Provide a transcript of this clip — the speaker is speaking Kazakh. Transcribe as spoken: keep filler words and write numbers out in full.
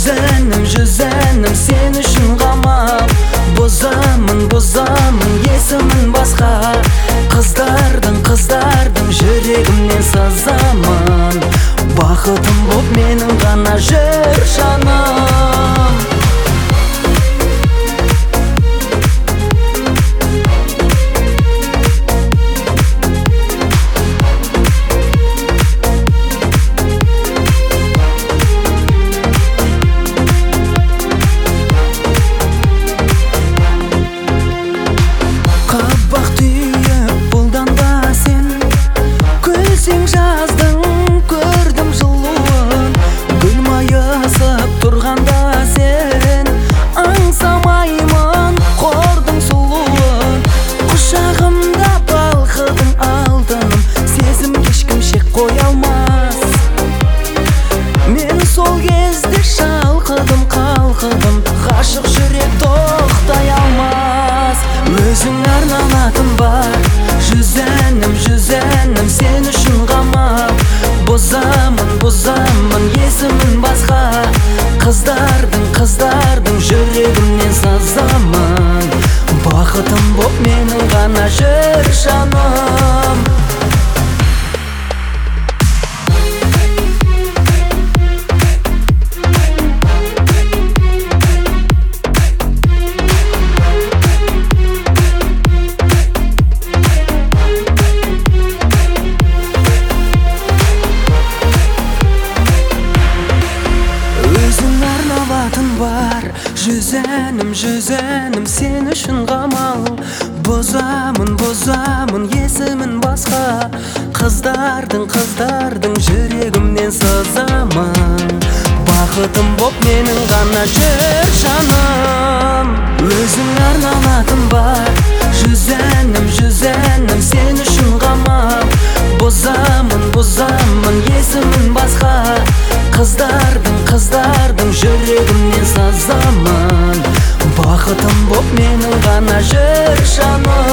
Жүзәнім, жүзәнім, сен үшін қамап, бозамын, бозамын, есімін басқа. Қыздардың, қыздардың жүрегімнен сазамын. Бақытым боп менің ғана жүр жаным. Сен жаздың, көрдім жылуын, гүл майысып тұрғанда сен. Аңсамаймын қордың сұлуын, құшағымда балқыдың алтыным. Сезім ешкім шек қоя алмас. Мен сол кезде шалқыдым, қалқыдым, ғашық жүрек тоқтай алмас. Өзің арналатын бар, жүзәнім, жүзәнім, сен үшін қамап. Бозамын, бозамын, есімін басқа. Қыздардың, қыздардың жүрегімнен сазамын. Бақытым боп менің ғана жүр жаным. Бар, жүзәнім, жүзәнім, сен үшін қамал. Бозамын, бозамын, есімін басқа. Қыздардың, қыздардың жүрегімнен сазамын. Бақытым боп менің ғана жүр жаным. Өзің арналатын бар, жүзәнім, жүзәнім, сен үшін қамал. Бозамын, бозамын, есімін басқа. Қыздардың, қыздардың жүрегімнен сазамын. Бақытым боп менің ғана жүр жаным.